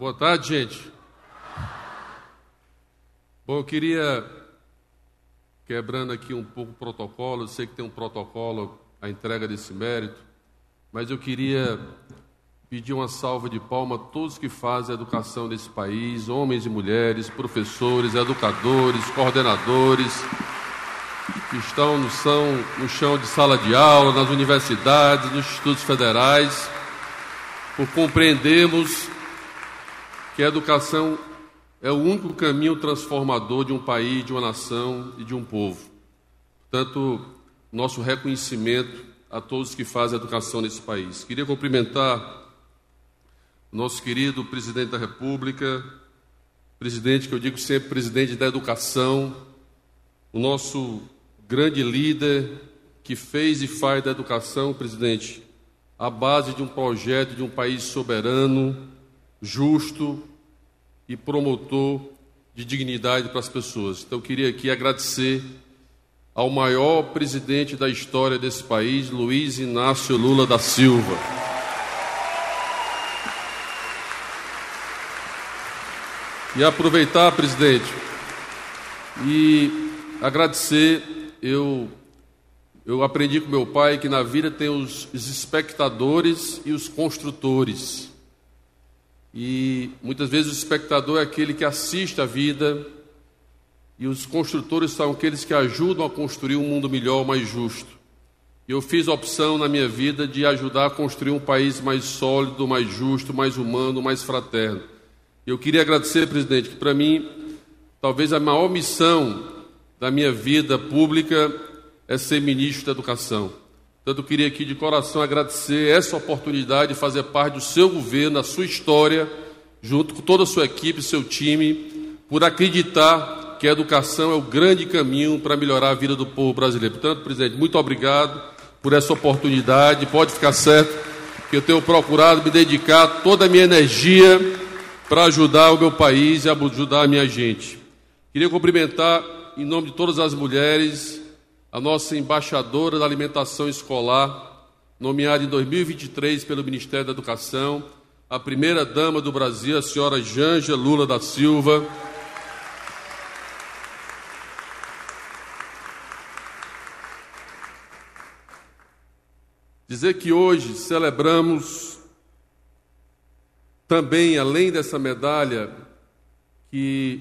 Boa tarde, gente. Bom, eu queria, quebrando aqui um pouco o protocolo, eu sei que tem um protocolo a entrega desse mérito, mas eu queria pedir uma salva de palmas a todos que fazem a educação nesse país, homens e mulheres, professores, educadores, coordenadores, que estão no chão de sala de aula, nas universidades, nos institutos federais, por compreendermos que a educação é o único caminho transformador de um país, de uma nação e de um povo. Portanto, nosso reconhecimento a todos que fazem a educação nesse país. Queria cumprimentar o nosso querido presidente da República, presidente que eu digo sempre, presidente da educação, o nosso grande líder que fez e faz da educação, presidente, a base de um projeto de um país soberano, justo e promotor de dignidade para as pessoas. Então, eu queria aqui agradecer ao maior presidente da história desse país, Luiz Inácio Lula da Silva. E aproveitar, presidente, e agradecer, eu aprendi com meu pai que na vida tem os espectadores e os construtores. E muitas vezes o espectador é aquele que assiste a vida e os construtores são aqueles que ajudam a construir um mundo melhor, mais justo. E eu fiz a opção na minha vida de ajudar a construir um país mais sólido, mais justo, mais humano, mais fraterno. Eu queria agradecer, presidente, que para mim, talvez a maior missão da minha vida pública é ser ministro da Educação. Portanto, eu queria aqui de coração agradecer essa oportunidade de fazer parte do seu governo, da sua história, junto com toda a sua equipe, seu time, por acreditar que a educação é o grande caminho para melhorar a vida do povo brasileiro. Portanto, presidente, muito obrigado por essa oportunidade. Pode ficar certo que eu tenho procurado me dedicar toda a minha energia para ajudar o meu país e ajudar a minha gente. Queria cumprimentar, em nome de todas as mulheres, a nossa embaixadora da alimentação escolar, nomeada em 2023 pelo Ministério da Educação, a primeira-dama do Brasil, a senhora Janja Lula da Silva. Dizer que hoje celebramos também, além dessa medalha, que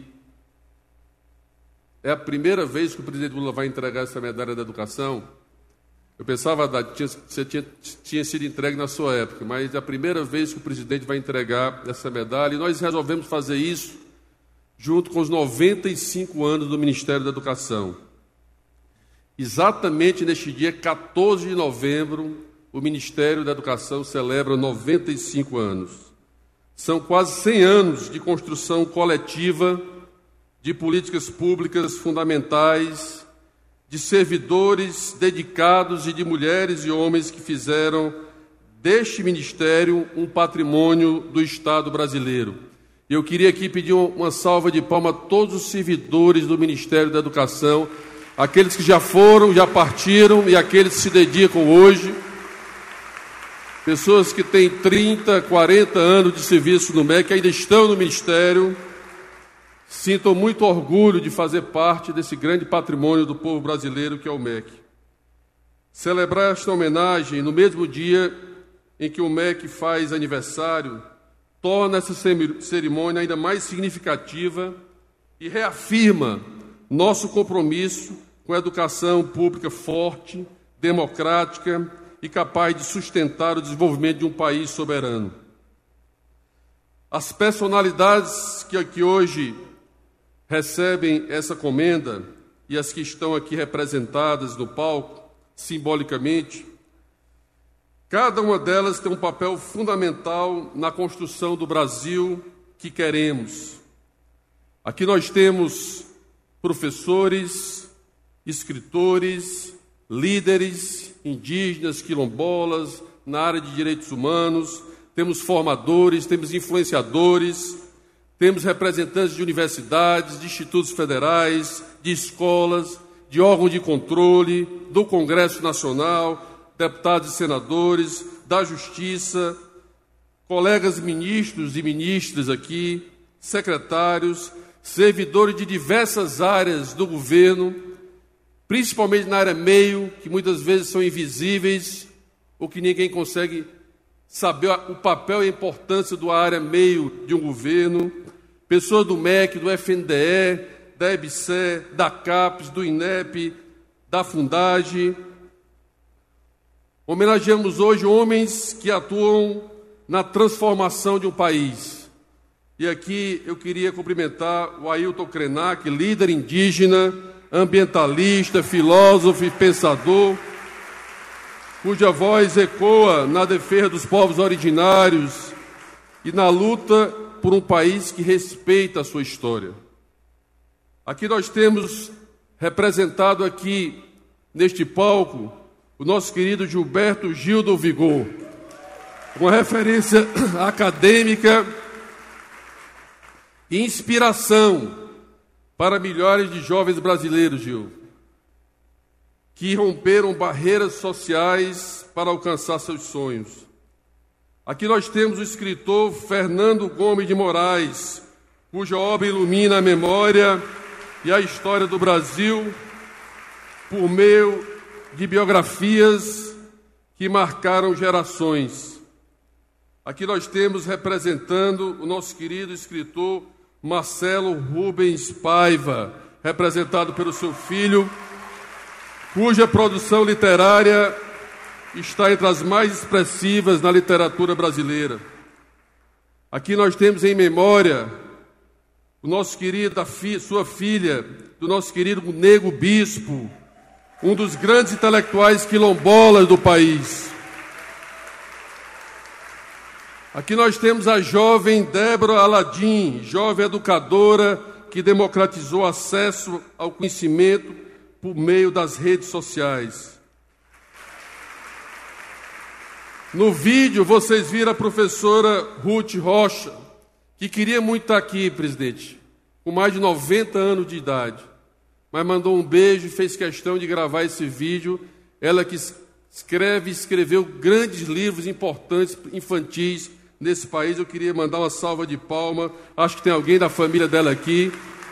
é a primeira vez que o presidente Lula vai entregar essa medalha da educação. Eu pensava que tinha sido entregue na sua época, mas é a primeira vez que o presidente vai entregar essa medalha. E nós resolvemos fazer isso junto com os 95 anos do Ministério da Educação. Exatamente neste dia 14 de novembro, o Ministério da Educação celebra 95 anos. São quase 100 anos de construção coletiva de políticas públicas fundamentais, de servidores dedicados e de mulheres e homens que fizeram deste ministério um patrimônio do Estado brasileiro. E eu queria aqui pedir uma salva de palmas a todos os servidores do Ministério da Educação, aqueles que já foram, já partiram e aqueles que se dedicam hoje, pessoas que têm 30, 40 anos de serviço no MEC, que ainda estão no Ministério. Sinto muito orgulho de fazer parte desse grande patrimônio do povo brasileiro que é o MEC. Celebrar esta homenagem no mesmo dia em que o MEC faz aniversário torna essa cerimônia ainda mais significativa e reafirma nosso compromisso com a educação pública forte, democrática e capaz de sustentar o desenvolvimento de um país soberano. As personalidades que aqui hoje recebem essa comenda e as que estão aqui representadas no palco, simbolicamente, cada uma delas tem um papel fundamental na construção do Brasil que queremos. Aqui nós temos professores, escritores, líderes indígenas, quilombolas, na área de direitos humanos, temos formadores, temos influenciadores, temos representantes de universidades, de institutos federais, de escolas, de órgãos de controle, do Congresso Nacional, deputados e senadores, da Justiça, colegas ministros e ministras aqui, secretários, servidores de diversas áreas do governo, principalmente na área meio, que muitas vezes são invisíveis, ou que ninguém consegue saber o papel e a importância da área meio de um governo, pessoas do MEC, do FNDE, da EBSER, da CAPES, do INEP, da Fundage. Homenageamos hoje homens que atuam na transformação de um país. E aqui eu queria cumprimentar o Ailton Krenak, líder indígena, ambientalista, filósofo e pensador, cuja voz ecoa na defesa dos povos originários e na luta por um país que respeita a sua história. Aqui nós temos representado aqui neste palco o nosso querido Gilberto Gil do Vigor, uma referência acadêmica e inspiração para milhares de jovens brasileiros, Gil, que romperam barreiras sociais para alcançar seus sonhos. Aqui nós temos o escritor Fernando Gomes de Moraes, cuja obra ilumina a memória e a história do Brasil por meio de biografias que marcaram gerações. Aqui nós temos representando o nosso querido escritor Marcelo Rubens Paiva, representado pelo seu filho, cuja produção literária está entre as mais expressivas na literatura brasileira. Aqui nós temos em memória o nosso querido, sua filha, do nosso querido Nego Bispo, um dos grandes intelectuais quilombolas do país. Aqui nós temos a jovem Débora Aladim, jovem educadora que democratizou acesso ao conhecimento por meio das redes sociais. No vídeo, vocês viram a professora Ruth Rocha, que queria muito estar aqui, presidente, com mais de 90 anos de idade, mas mandou um beijo e fez questão de gravar esse vídeo. Ela que escreveu grandes livros importantes, infantis, nesse país. Eu queria mandar uma salva de palmas. Acho que tem alguém da família dela aqui.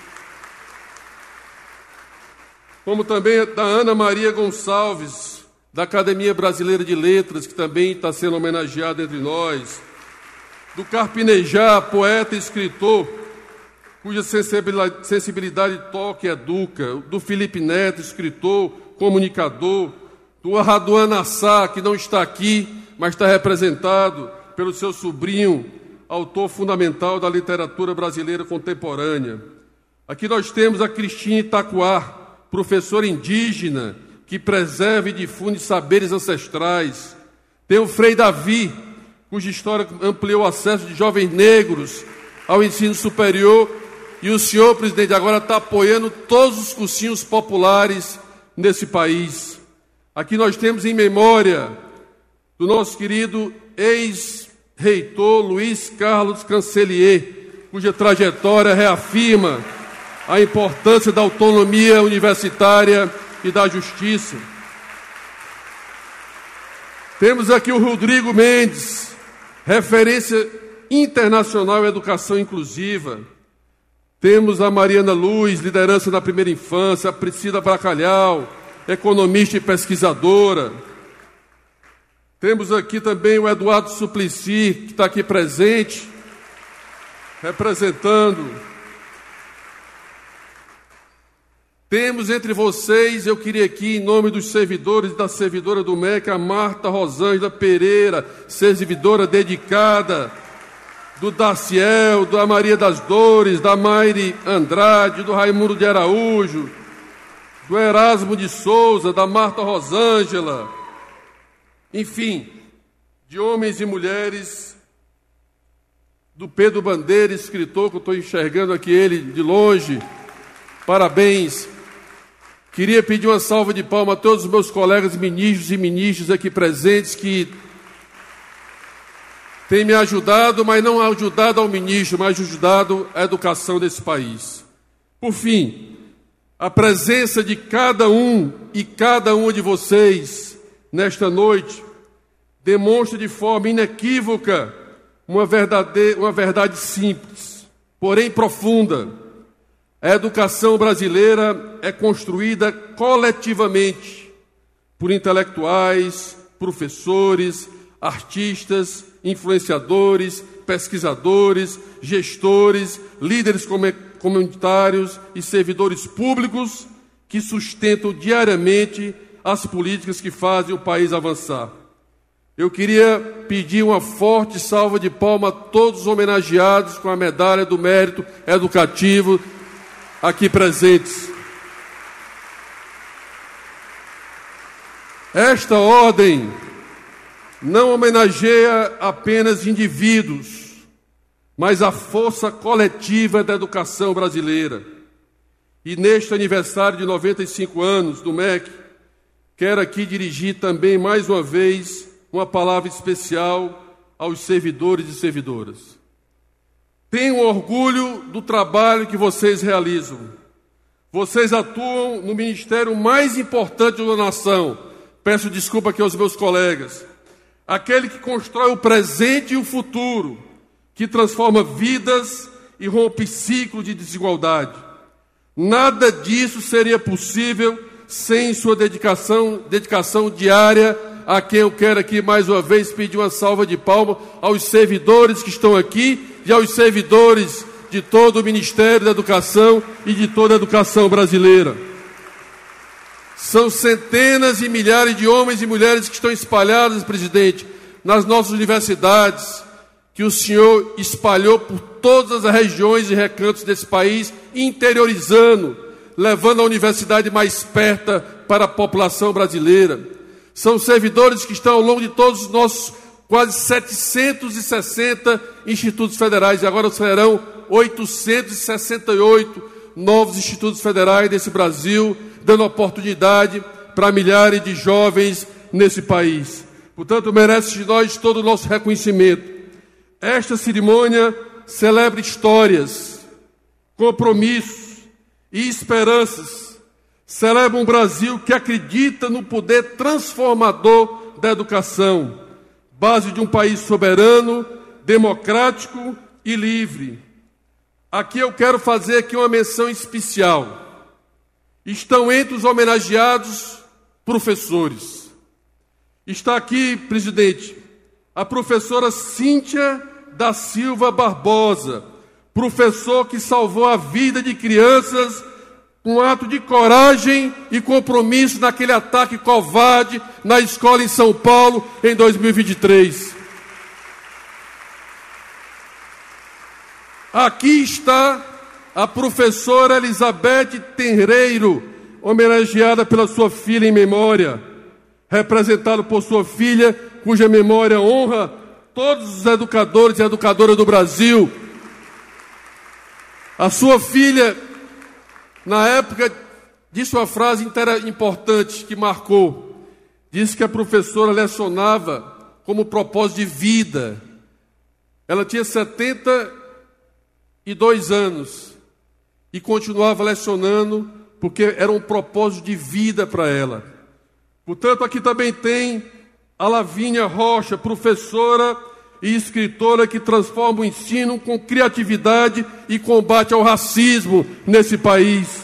Como também da Ana Maria Gonçalves, da Academia Brasileira de Letras, que também está sendo homenageada entre nós. Do Carpinejar, poeta e escritor, cuja sensibilidade toca e educa. Do Felipe Neto, escritor, comunicador. Do Raduan Nassar, que não está aqui, mas está representado pelo seu sobrinho, autor fundamental da literatura brasileira contemporânea. Aqui nós temos a Cristina Itaquá, professora indígena, que preserva e difunde saberes ancestrais. Tem o Frei Davi, cuja história ampliou o acesso de jovens negros ao ensino superior. E o senhor, presidente, agora está apoiando todos os cursinhos populares nesse país. Aqui nós temos em memória do nosso querido ex-reitor Luiz Carlos Cancelier, cuja trajetória reafirma a importância da autonomia universitária e da justiça. Temos aqui o Rodrigo Mendes, referência internacional em educação inclusiva. Temos a Mariana Luz, liderança na primeira infância, a Priscila Bracalhau, economista e pesquisadora. Temos aqui também o Eduardo Suplicy, que está aqui presente, representando. Temos entre vocês, eu queria aqui, em nome dos servidores e da servidora do MEC, a Marta Rosângela Pereira, servidora dedicada, do Daciel, da Maria das Dores, da Maire Andrade, do Raimundo de Araújo, do Erasmo de Souza, da Marta Rosângela, enfim, de homens e mulheres, do Pedro Bandeira, escritor, que eu estou enxergando aqui ele de longe, parabéns. Queria pedir uma salva de palmas a todos os meus colegas ministros e ministras aqui presentes que têm me ajudado, mas não ajudado ao ministro, mas ajudado à educação desse país. Por fim, a presença de cada um e cada uma de vocês nesta noite demonstra de forma inequívoca uma verdade simples, porém profunda. A educação brasileira é construída coletivamente por intelectuais, professores, artistas, influenciadores, pesquisadores, gestores, líderes comunitários e servidores públicos que sustentam diariamente as políticas que fazem o país avançar. Eu queria pedir uma forte salva de palmas a todos os homenageados com a Medalha do Mérito Educativo aqui presentes. Esta ordem não homenageia apenas indivíduos, mas a força coletiva da educação brasileira. E neste aniversário de 95 anos do MEC, quero aqui dirigir também mais uma vez uma palavra especial aos servidores e servidoras. Tenho orgulho do trabalho que vocês realizam. Vocês atuam no ministério mais importante da nação. Peço desculpa aqui aos meus colegas. Aquele que constrói o presente e o futuro, que transforma vidas e rompe ciclo de desigualdade. Nada disso seria possível sem sua dedicação diária, a quem eu quero aqui mais uma vez pedir uma salva de palmas aos servidores que estão aqui e aos servidores de todo o Ministério da Educação e de toda a educação brasileira. São centenas e milhares de homens e mulheres que estão espalhados, presidente, nas nossas universidades, que o senhor espalhou por todas as regiões e recantos desse país, interiorizando, levando a universidade mais perto para a população brasileira. São servidores que estão ao longo de todos os nossos quase 760 institutos federais, e agora serão 868 novos institutos federais desse Brasil, dando oportunidade para milhares de jovens nesse país. Portanto, merece de nós todo o nosso reconhecimento. Esta cerimônia celebra histórias, compromissos e esperanças. Celebra um Brasil que acredita no poder transformador da educação, base de um país soberano, democrático e livre. Aqui eu quero fazer aqui uma menção especial. Estão entre os homenageados professores. Está aqui, presidente, a professora Cíntia da Silva Barbosa, professor que salvou a vida de crianças com um ato de coragem e compromisso naquele ataque covarde na escola em São Paulo em 2023. Aqui está a professora Elizabeth Tenreiro, homenageada pela sua filha em memória, representada por sua filha, cuja memória honra todos os educadores e educadoras do Brasil. A sua filha, na época, disse uma frase importante que marcou. Disse que a professora lecionava como propósito de vida. Ela tinha 72 anos e continuava lecionando porque era um propósito de vida para ela. Portanto, aqui também tem a Lavínia Rocha, professora e escritora que transforma o ensino com criatividade e combate ao racismo nesse país.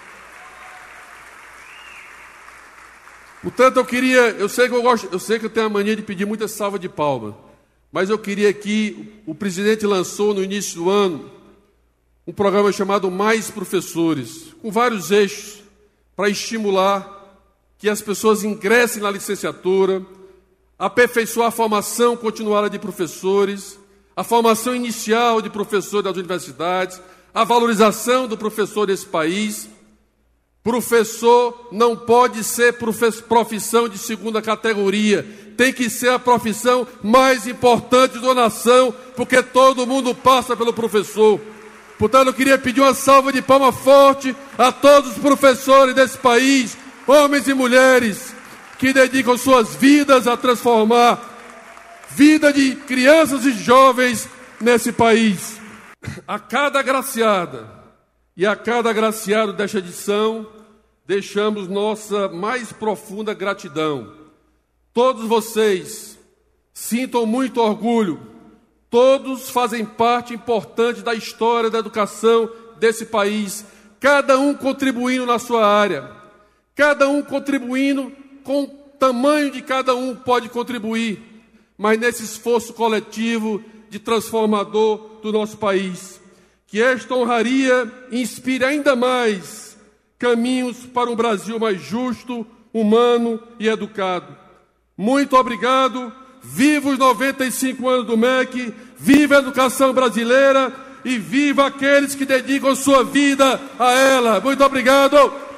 Portanto, eu sei que eu tenho a mania de pedir muita salva de palmas, mas eu queria que o presidente lançou no início do ano um programa chamado Mais Professores, com vários eixos para estimular que as pessoas ingressem na licenciatura, aperfeiçoar a formação continuada de professores, a formação inicial de professores das universidades, a valorização do professor desse país. Professor não pode ser profissão de segunda categoria, tem que ser a profissão mais importante da nação, porque todo mundo passa pelo professor. Portanto, eu queria pedir uma salva de palmas forte a todos os professores desse país, homens e mulheres, que dedicam suas vidas a transformar vida de crianças e jovens nesse país. A cada agraciada e a cada agraciado desta edição, deixamos nossa mais profunda gratidão. Todos vocês sintam muito orgulho Todos fazem parte importante da história da educação desse país, cada um contribuindo na sua área, cada um contribuindo com o tamanho de cada um pode contribuir, mas nesse esforço coletivo de transformador do nosso país. Que esta honraria inspire ainda mais caminhos para um Brasil mais justo, humano e educado. Muito obrigado. Viva os 95 anos do MEC, viva a educação brasileira e viva aqueles que dedicam sua vida a ela. Muito obrigado.